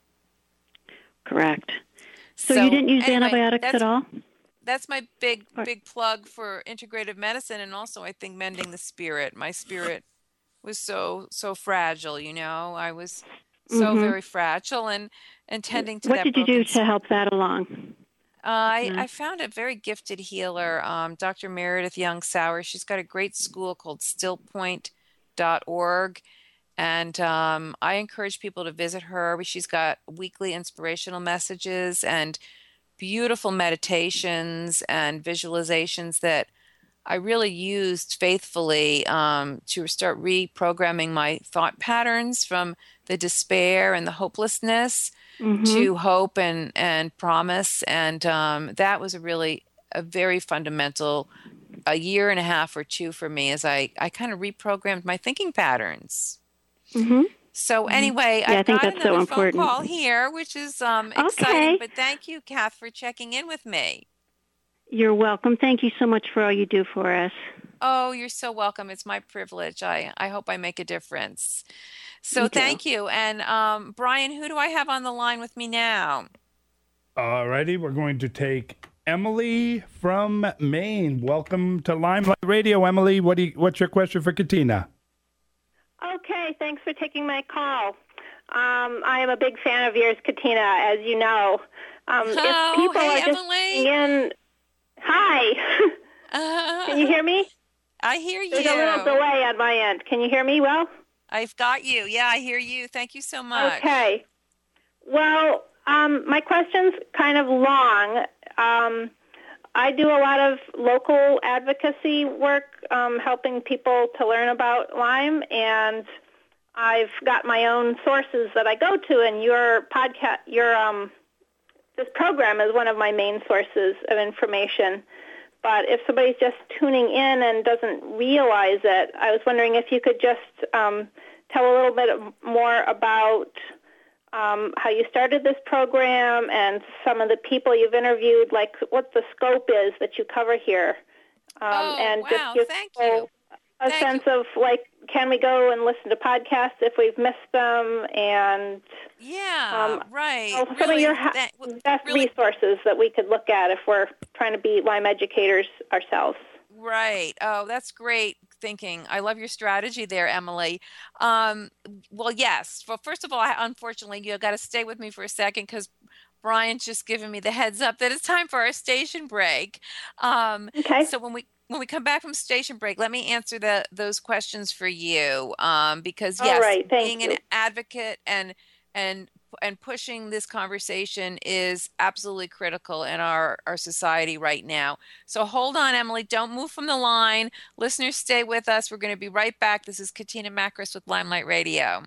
Speaker 12: Correct. So you didn't use antibiotics at all?
Speaker 3: That's my big plug for integrative medicine, and also I think mending the spirit. My spirit was so fragile, I was so very fragile, and tending to that.
Speaker 12: What did you do to help that along?
Speaker 3: I found a very gifted healer, Dr. Meredith Young Sauer. She's got a great school called stillpoint.org. And I encourage people to visit her. She's got weekly inspirational messages and beautiful meditations and visualizations that I really used faithfully to start reprogramming my thought patterns from the despair and the hopelessness to hope and promise. And that was a very fundamental a year and a half or two for me, as I kind of reprogrammed my thinking patterns. So anyway, I've got another phone call here, which is exciting. But thank you, Kath, for checking in with me.
Speaker 12: You're welcome. Thank you so much for all you do for us.
Speaker 3: Oh, you're so welcome. It's my privilege. I hope I make a difference. So thank you. And Brian, who do I have on the line with me now?
Speaker 11: All righty. We're going to take Emily from Maine. Welcome to Limelight Radio, Emily. What's your question for Katina?
Speaker 13: Okay, thanks for taking my call. I am a big fan of yours, Katina, as you know. If people are just
Speaker 3: Emily.
Speaker 13: In, hi. Can you hear me?
Speaker 3: I hear you.
Speaker 13: There's a little delay on my end. Can you hear me well?
Speaker 3: I've got you. Yeah, I hear you. Thank you so much.
Speaker 13: Okay. Well, my question's kind of long. I do a lot of local advocacy work, helping people to learn about Lyme, and I've got my own sources that I go to, and your podcast, this program is one of my main sources of information. But if somebody's just tuning in and doesn't realize it, I was wondering if you could just tell a little bit more about how you started this program and some of the people you've interviewed, like what the scope is that you cover here. And just give people a sense of, like, can we go and listen to podcasts if we've missed them? And
Speaker 3: right.
Speaker 13: Some
Speaker 3: really,
Speaker 13: of your best resources that we could look at if we're trying to be Lyme educators ourselves.
Speaker 3: Right. Oh, that's great thinking. I love your strategy there, Emily. Well, yes. Well, first of all, unfortunately, you've got to stay with me for a second because Brian's just given me the heads up that it's time for our station break.
Speaker 13: Okay.
Speaker 3: So when we come back from station break, let me answer those questions for you. Because yes,
Speaker 13: all right,
Speaker 3: being
Speaker 13: you.
Speaker 3: an advocate and pushing this conversation is absolutely critical in our society right now. So hold on, Emily. Don't move from the line. Listeners, stay with us. We're going to be right back. This is Katina Makris with Limelight Radio.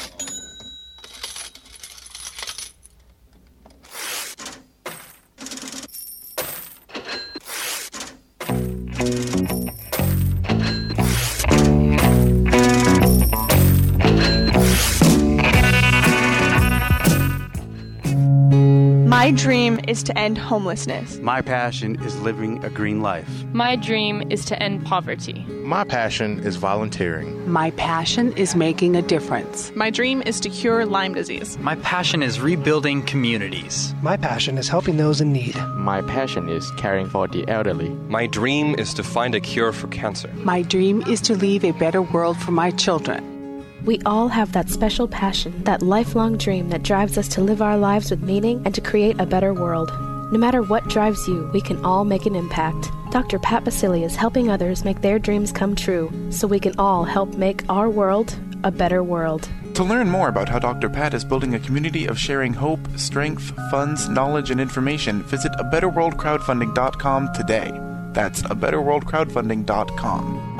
Speaker 14: My dream is to end homelessness.
Speaker 15: My passion is living a green life.
Speaker 16: My dream is to end poverty.
Speaker 17: My passion is volunteering.
Speaker 18: My passion is making a difference.
Speaker 14: My dream is to cure Lyme disease.
Speaker 19: My passion is rebuilding communities.
Speaker 20: My passion is helping those in need.
Speaker 21: My passion is caring for the elderly.
Speaker 22: My dream is to find a cure for cancer.
Speaker 18: My dream is to leave a better world for my children.
Speaker 6: We all have that special passion, that lifelong dream that drives us to live our lives with meaning and to create a better world. No matter what drives you, we can all make an impact. Dr. Pat Baccili is helping others make their dreams come true, so we can all help make our world a better world.
Speaker 23: To learn more about how Dr. Pat is building a community of sharing hope, strength, funds, knowledge, and information, visit abetterworldcrowdfunding.com today. That's abetterworldcrowdfunding.com.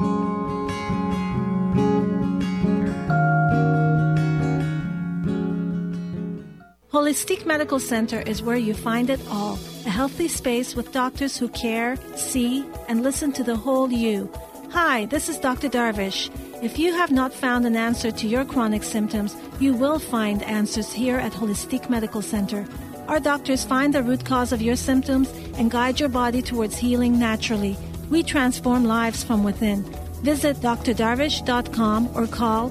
Speaker 9: Holistic Medical Center is where you find it all. A healthy space with doctors who care, see, and listen to the whole you. Hi, this is Dr. Darvish. If you have not found an answer to your chronic symptoms, you will find answers here at Holistic Medical Center. Our doctors find the root cause of your symptoms and guide your body towards healing naturally. We transform lives from within. Visit drdarvish.com or call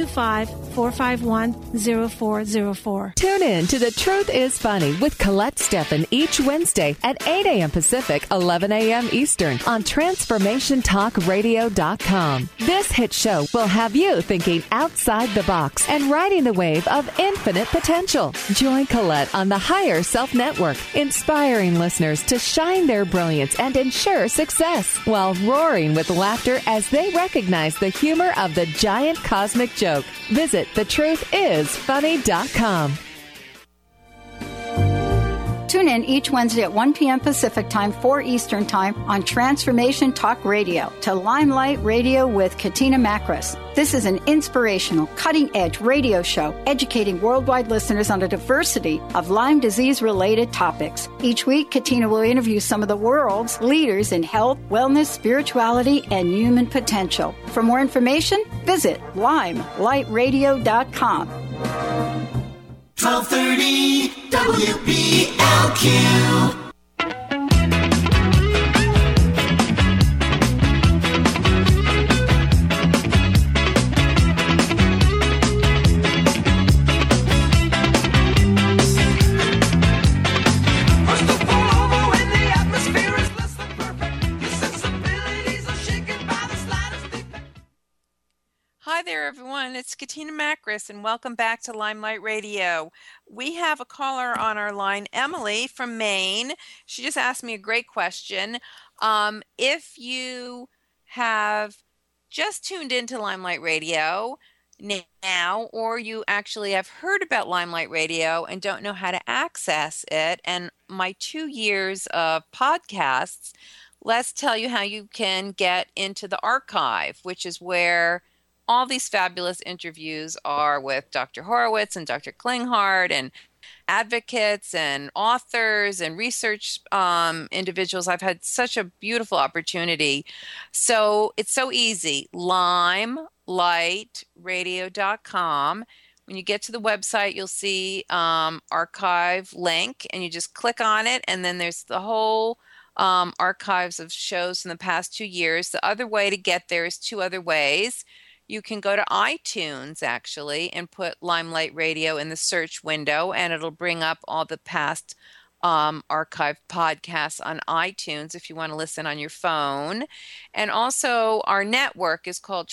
Speaker 9: 425-451-0404.
Speaker 10: Tune in to The Truth is Funny with Colette Steffen each Wednesday at 8 a.m. Pacific, 11 a.m. Eastern on TransformationTalkRadio.com. This hit show will have you thinking outside the box and riding the wave of infinite potential. Join Colette on the Higher Self Network, inspiring listeners to shine their brilliance and ensure success while roaring with laughter as they recognize the humor of the giant cosmic joke. Visit thetruthisfunny.com.
Speaker 2: Tune in each Wednesday at 1 p.m. Pacific Time, 4 Eastern Time on Transformation Talk Radio to Limelight Radio with Katina Makris. This is an inspirational, cutting-edge radio show educating worldwide listeners on a diversity of Lyme disease-related topics. Each week, Katina will interview some of the world's leaders in health, wellness, spirituality, and human potential. For more information, visit limelightradio.com.
Speaker 5: 1230 WBLQ.
Speaker 3: Hi there, everyone. It's Katina Makris, and welcome back to Limelight Radio. We have a caller on our line, Emily from Maine. She just asked me a great question. If you have just tuned into Limelight Radio now, or you actually have heard about Limelight Radio and don't know how to access it, and my 2 years of podcasts, let's tell you how you can get into the archive, which is where all these fabulous interviews are with Dr. Horowitz and Dr. Klinghardt and advocates and authors and research individuals. I've had such a beautiful opportunity. So it's so easy. Limelightradio.com. When you get to the website, you'll see archive link, and you just click on it, and then there's the whole archives of shows in the past 2 years. The other way to get there is two other ways. you can go to iTunes, actually, and put Limelight Radio in the search window, and it'll bring up all the past archived podcasts on iTunes if you want to listen on your phone. And also, our network is called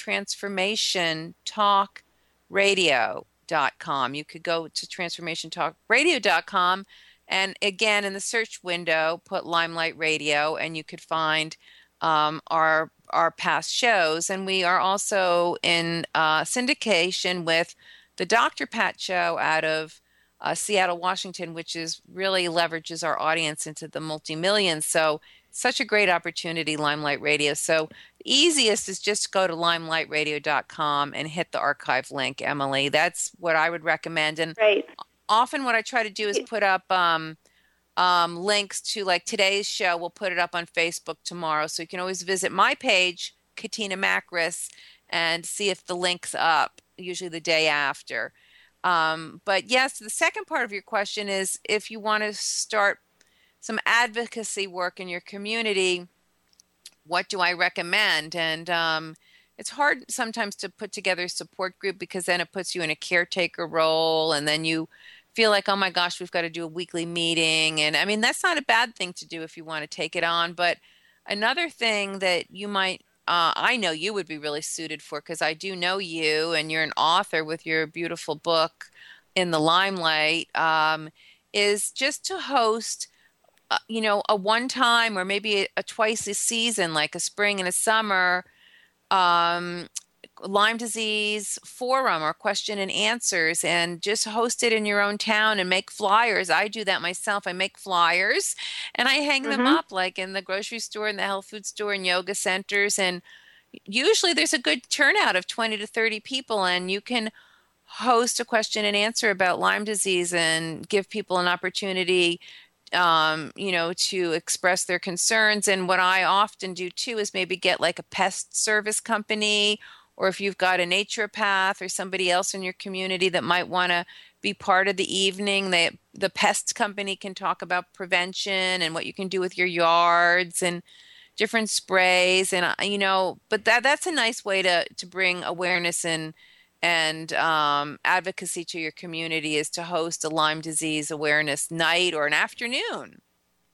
Speaker 3: TransformationTalkRadio.com. You could go to TransformationTalkRadio.com, and again, in the search window, put Limelight Radio, and you could find our past shows. And we are also in syndication with the Dr. Pat Show out of Seattle, Washington, which is really leverages our audience into the multi-millions. So such a great opportunity, Limelight Radio. So the easiest is just go to limelightradio.com and hit the archive link, Emily. That's what I would recommend. And often what I try to do is put up links to, like, today's show. We'll put it up on Facebook tomorrow. So you can always visit my page, Katina Makris, and see if the link's up, usually the day after. But yes, the second part of your question is if you want to start some advocacy work in your community, what do I recommend? And it's hard sometimes to put together a support group because then it puts you in a caretaker role, and then you feel like, oh my gosh, we've got to do a weekly meeting. And I mean, that's not a bad thing to do if you want to take it on. But another thing that you might I know you would be really suited for, because I do know you, and you're an author with your beautiful book In the Limelight, is just to host, a one-time or maybe a twice a season, like a spring and a summer, Lyme disease forum or question and answers, and just host it in your own town and make flyers. I do that myself. I make flyers and I hang them up, like in the grocery store and the health food store and yoga centers. And usually there's a good turnout of 20 to 30 people, and you can host a question and answer about Lyme disease and give people an opportunity to express their concerns. And what I often do too is maybe get like a pest service company, or if you've got a naturopath or somebody else in your community that might want to be part of the evening, the pest company can talk about prevention and what you can do with your yards and different sprays. And, but that's a nice way to bring awareness and advocacy to your community, is to host a Lyme disease awareness night or an afternoon.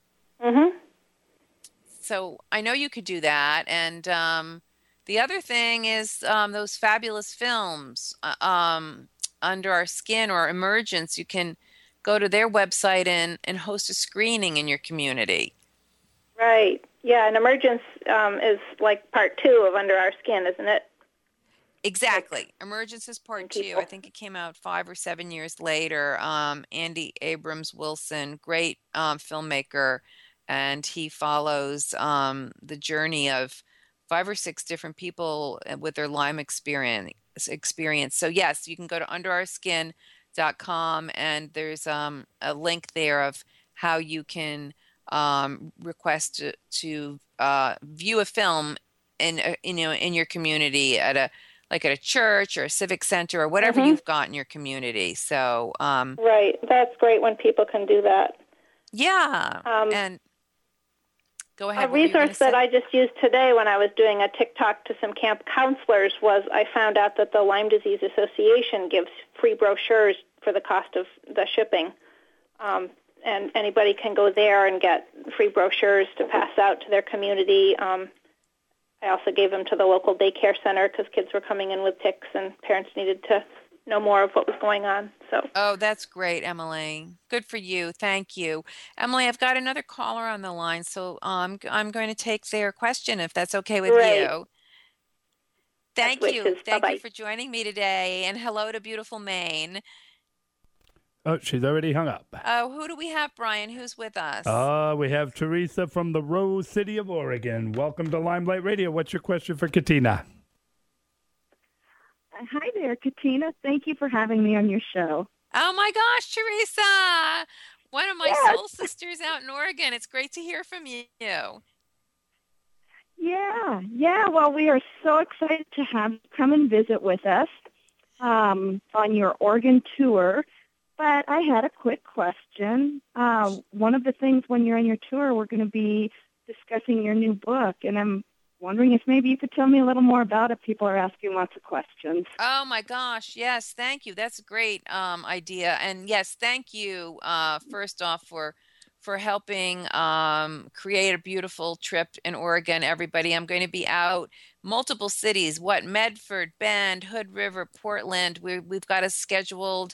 Speaker 3: So I know you could do that. And the other thing is those fabulous films, Under Our Skin or Emergence. You can go to their website and host a screening in your community.
Speaker 13: Right. Yeah, and Emergence is like part 2 of Under Our Skin, isn't it?
Speaker 3: Exactly. Emergence is part 2. I think it came out 5 or 7 years later. Andy Abrams Wilson, great filmmaker, and he follows the journey of 5 or 6 different people with their Lyme experience. So yes, you can go to underourskin.com, and there's a link there of how you can request to view a film in your community at a church or a civic center or whatever you've got in your community. So
Speaker 13: right, that's great when people can do that.
Speaker 3: Yeah, and go ahead.
Speaker 13: A resource that I just used today when I was doing a TikTok to some camp counselors was I found out that the Lyme Disease Association gives free brochures for the cost of the shipping. And anybody can go there and get free brochures to pass out to their community. I also gave them to the local daycare center because kids were coming in with ticks and parents needed to know more of what was going on.
Speaker 3: Oh, that's great, Emily. Good for you. Thank you. Emily, I've got another caller on the line, so I'm going to take their question if that's okay with you. Thank you. Thank you for joining me today, and hello to beautiful Maine.
Speaker 11: Oh, she's already hung up.
Speaker 3: Oh, who do we have, Brian? Who's with us?
Speaker 11: We have Teresa from the Rose City of Oregon. Welcome to Limelight Radio. What's your question for Katina?
Speaker 1: Hi there, Katina. Thank you for having me on your show.
Speaker 3: Oh, my gosh, Teresa. One of my soul sisters out in Oregon. It's great to hear from you.
Speaker 1: Yeah. Well, we are so excited to have you come and visit with us on your Oregon tour. But I had a quick question. One of the things when you're on your tour, we're going to be discussing your new book, and I'm wondering if maybe you could tell me a little more about it. People are asking lots of questions.
Speaker 3: Oh my gosh, yes, thank you. That's a great idea. And yes, thank you first off for helping create a beautiful trip in Oregon, everybody. I'm going to be out multiple cities, Medford, Bend, Hood River, Portland. We've got a scheduled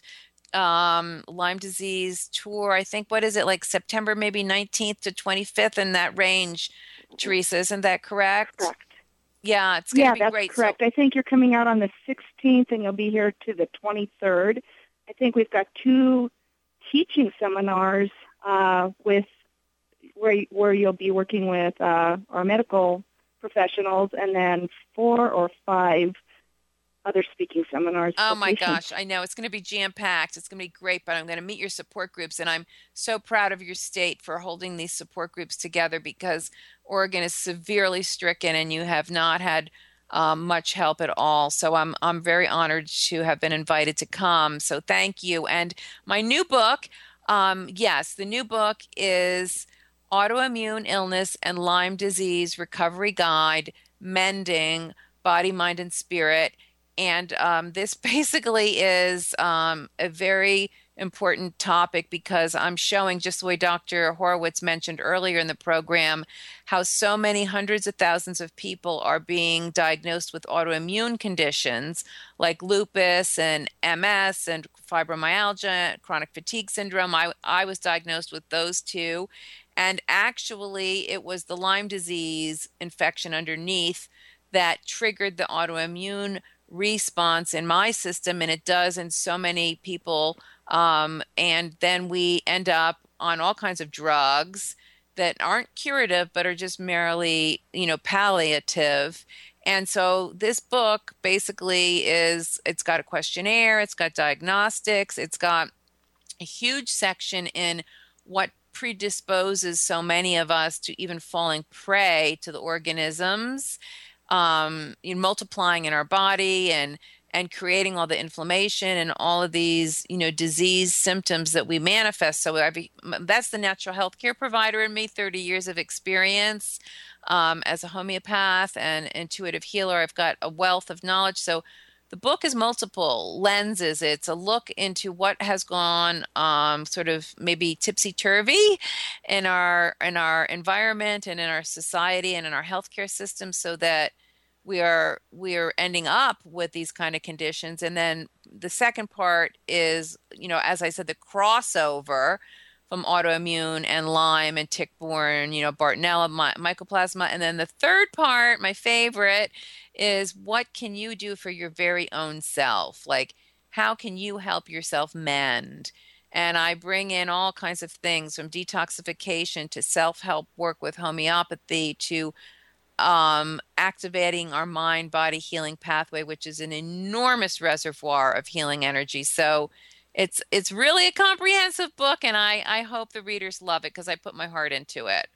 Speaker 3: Lyme disease tour. I think, what is it, like September maybe 19th to 25th in that range, Teresa, isn't that correct?
Speaker 1: Correct.
Speaker 3: Yeah, it's going to be great.
Speaker 1: That's correct. I think you're coming out on the 16th and you'll be here to the 23rd. I think we've got 2 teaching seminars with where you'll be working with our medical professionals, and then 4 or 5 other speaking seminars.
Speaker 3: Oh my gosh, I know. It's going to be jam-packed. It's going to be great, but I'm going to meet your support groups, and I'm so proud of your state for holding these support groups together, because Oregon is severely stricken and you have not had much help at all. So I'm very honored to have been invited to come. So thank you. And my new book, yes, the new book is Autoimmune Illness and Lyme Disease Recovery Guide, Mending Body, Mind, and Spirit. And this basically is a very important topic, because I'm showing, just the way Dr. Horowitz mentioned earlier in the program, how so many hundreds of thousands of people are being diagnosed with autoimmune conditions like lupus and MS and fibromyalgia, chronic fatigue syndrome. I was diagnosed with those 2. And actually, it was the Lyme disease infection underneath that triggered the autoimmune response in my system, and it does in so many people. And then we end up on all kinds of drugs that aren't curative, but are just merely, palliative. And so this book basically it's got a questionnaire, it's got diagnostics, it's got a huge section in what predisposes so many of us to even falling prey to the organisms, multiplying in our body and creating all the inflammation and all of these, disease symptoms that we manifest. So that's the natural health care provider in me, 30 years of experience as a homeopath and intuitive healer. I've got a wealth of knowledge. So the book is multiple lenses. It's a look into what has gone sort of maybe tipsy-turvy in our environment and in our society and in our healthcare system, so that we are ending up with these kind of conditions. And then the second part is, as I said, the crossover from autoimmune and Lyme and tick-borne, Bartonella, Mycoplasma. And then the third part, my favorite, is what can you do for your very own self? Like, how can you help yourself mend? And I bring in all kinds of things, from detoxification to self-help work with homeopathy to activating our mind-body healing pathway, which is an enormous reservoir of healing energy. So it's really a comprehensive book, and I hope the readers love it, because I put my heart into it.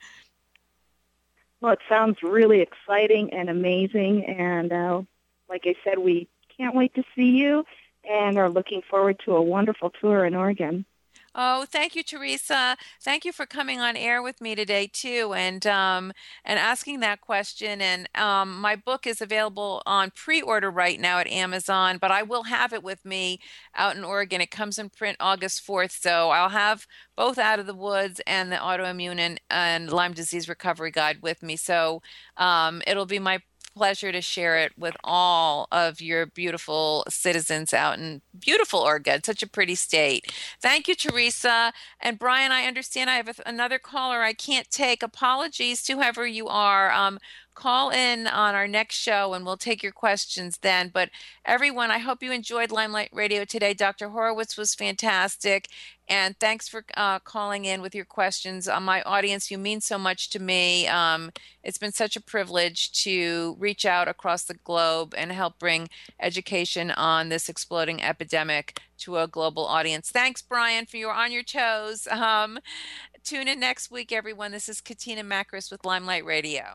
Speaker 1: Well, it sounds really exciting and amazing, and like I said, we can't wait to see you and are looking forward to a wonderful tour in Oregon.
Speaker 3: Oh, thank you, Teresa. Thank you for coming on air with me today, too, and asking that question. And my book is available on pre-order right now at Amazon, but I will have it with me out in Oregon. It comes in print August 4th, so I'll have both Out of the Woods and the Autoimmune and Lyme Disease Recovery Guide with me. So it'll be my pleasure to share it with all of your beautiful citizens out in beautiful Oregon, such a pretty state. Thank you, Teresa. And Brian, I understand I have another caller I can't take. Apologies to whoever you are. Call in on our next show and we'll take your questions then. But everyone, I hope you enjoyed Limelight Radio today. Dr. Horowitz was fantastic. And thanks for calling in with your questions. My audience, you mean so much to me. It's been such a privilege to reach out across the globe and help bring education on this exploding epidemic to a global audience. Thanks, Brian, for you're on your toes. Tune in next week, everyone. This is Katina Makris with Limelight Radio.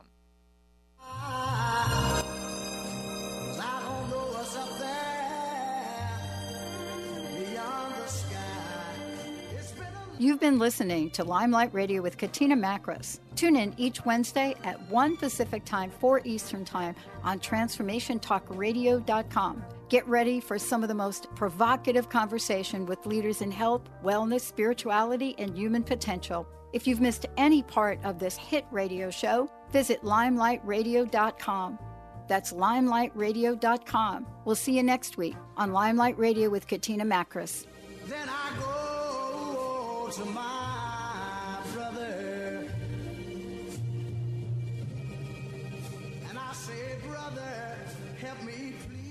Speaker 2: You've been listening to Limelight Radio with Katina Makris. Tune in each Wednesday at 1 Pacific Time, 4 Eastern Time on TransformationTalkRadio.com. Get ready for some of the most provocative conversation with leaders in health, wellness, spirituality, and human potential. If you've missed any part of this hit radio show, visit LimelightRadio.com. That's LimelightRadio.com. We'll see you next week on Limelight Radio with Katina Makris.
Speaker 5: Then I go to my brother and I say, brother, help me please.